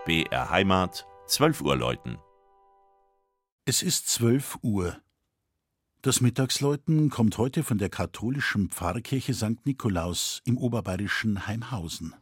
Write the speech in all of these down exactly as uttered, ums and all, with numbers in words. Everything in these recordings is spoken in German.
B R Heimat, zwölf Uhr läuten. Es ist zwölf Uhr. Das Mittagsläuten kommt heute von der katholischen Pfarrkirche Sankt Nikolaus im oberbayerischen Haimhausen.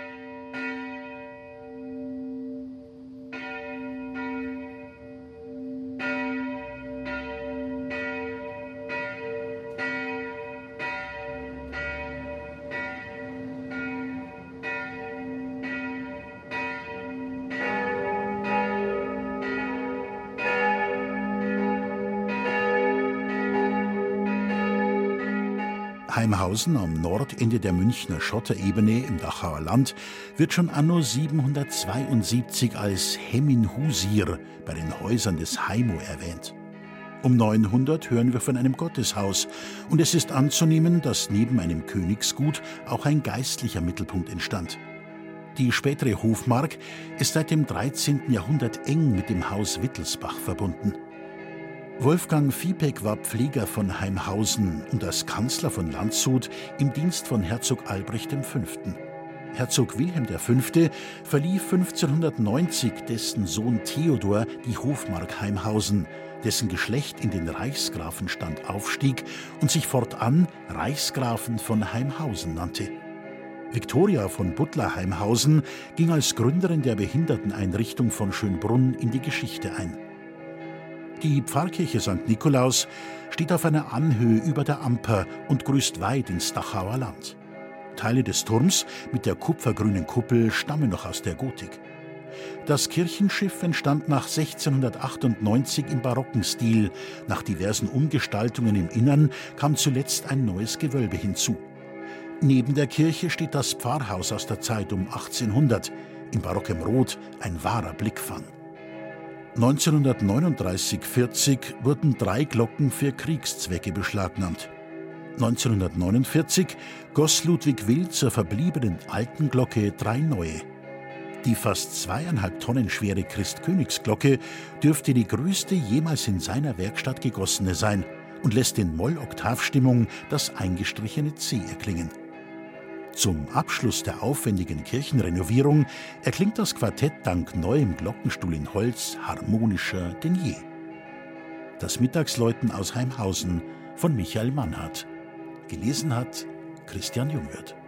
Haimhausen am Nordende der Münchner Schotterebene im Dachauer Land wird schon anno siebenhundertzweiundsiebzig als Hemminhusir bei den Häusern des Heimo erwähnt. Um neunhundert hören wir von einem Gotteshaus und es ist anzunehmen, dass neben einem Königsgut auch ein geistlicher Mittelpunkt entstand. Die spätere Hofmark ist seit dem dreizehnten Jahrhundert eng mit dem Haus Wittelsbach verbunden. Wolfgang Viehpeck war Pfleger von Haimhausen und als Kanzler von Landshut im Dienst von Herzog Albrecht der Fünfte. Herzog Wilhelm der Fünfte verlieh fünfzehnhundertneunzig dessen Sohn Theodor die Hofmark Haimhausen, dessen Geschlecht in den Reichsgrafenstand aufstieg und sich fortan Reichsgrafen von Haimhausen nannte. Viktoria von Butler-Haimhausen ging als Gründerin der Behinderteneinrichtung von Schönbrunn in die Geschichte ein. Die Pfarrkirche Sankt Nikolaus steht auf einer Anhöhe über der Amper und grüßt weit ins Dachauer Land. Teile des Turms mit der kupfergrünen Kuppel stammen noch aus der Gotik. Das Kirchenschiff entstand nach sechzehnhundertachtundneunzig im barocken Stil. Nach diversen Umgestaltungen im Innern kam zuletzt ein neues Gewölbe hinzu. Neben der Kirche steht das Pfarrhaus aus der Zeit um achtzehnhundert, in barockem Rot ein wahrer Blickfang. neunzehnhundertneununddreißig vierzig wurden drei Glocken für Kriegszwecke beschlagnahmt. neunzehnhundertneunundvierzig goss Ludwig Will zur verbliebenen alten Glocke drei neue. Die fast zweieinhalb Tonnen schwere Christkönigsglocke dürfte die größte jemals in seiner Werkstatt gegossene sein und lässt in Moll-Oktavstimmung das eingestrichene C erklingen. Zum Abschluss der aufwendigen Kirchenrenovierung erklingt das Quartett dank neuem Glockenstuhl in Holz harmonischer denn je. Das Mittagsläuten aus Haimhausen von Michael Mannhardt. Gelesen hat Christian Jungwirth.